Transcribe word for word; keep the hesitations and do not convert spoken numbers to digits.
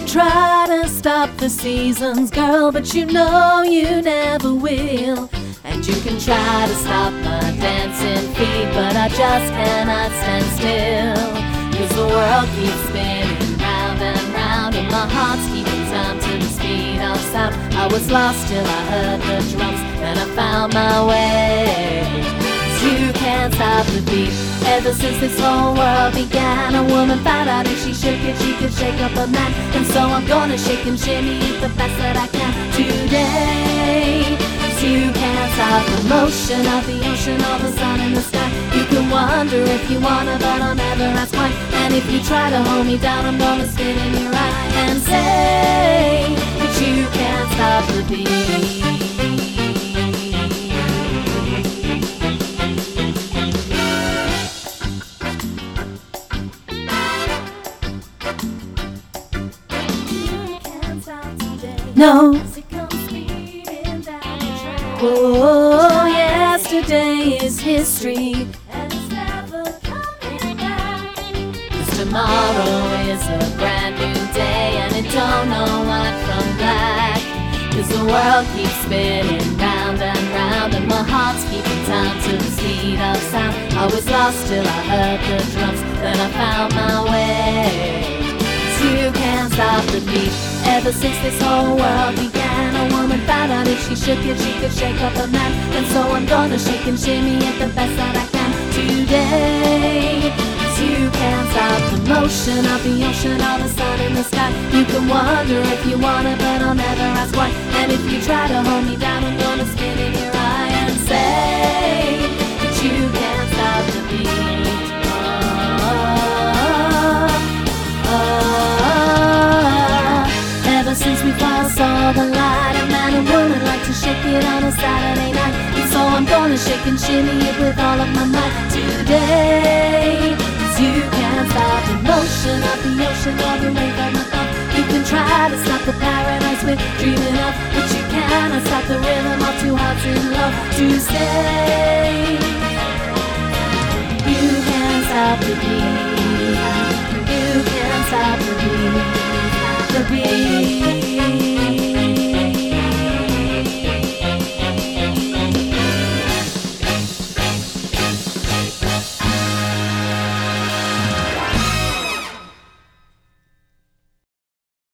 try to stop the seasons, girl, but you know you never will. And you can try to stop my dancing feet, but I just cannot stand still. Cause the world keeps spinning round and round, and my heart's keeping time to the speed of sound. I was lost till I heard the drums, then I found my way. Cause you can't stop the beat. Ever since this whole world began, a woman found out if she shook it, she could shake up a man. And so I'm gonna shake and shimmy it the best that I can today. Cause you can't stop the motion of the ocean or the sun in the sky. You can wonder if you wanna, but I'll never ask why. And if you try to hold me down, I'm gonna spit in your eye and say that you can't stop the beat. No. Oh, yesterday is history, and it's never coming back. Cause tomorrow is a brand new day, and it don't know white from black. Cause the world keeps spinning round and round, and my heart's keeping time to the speed of sound. I was lost till I heard the drums, then I found my way. You can't stop the beat. Ever since this whole world began, a woman found out if she shook it, she could shake up a man. And so I'm gonna shake and shimmy it the best that I can today. Cause you can't stop the motion of the ocean or the sun in the sky. You can wonder if you wanna, but I'll never ask why. And if you try to hold me down, I'm gonna spit in your eye and say that you can't stop the beat. Ever since we first saw the light, a man and woman like to shake it on a Saturday night. And so I'm gonna shake and shimmy it with all of my might today. Cause you can't stop the motion of the ocean or the wave of my thought. You can try to stop the paradise we're dreaming of, but you cannot stop the rhythm of two hearts in love to stay. You can't stop the beat.